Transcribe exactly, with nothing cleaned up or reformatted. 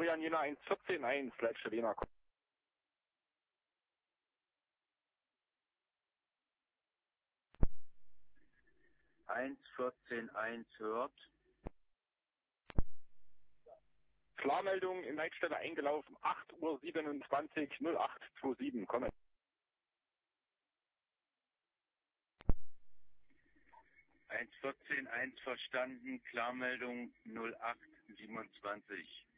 Florian Jena eins vierzehn eins, Leitstelle Jena. eins vierzehn eins hört. Klarmeldung in Leitstelle eingelaufen, acht Uhr siebenundzwanzig, null acht zwei sieben, kommen. eins vierzehn eins verstanden, Klarmeldung null acht siebenundzwanzig.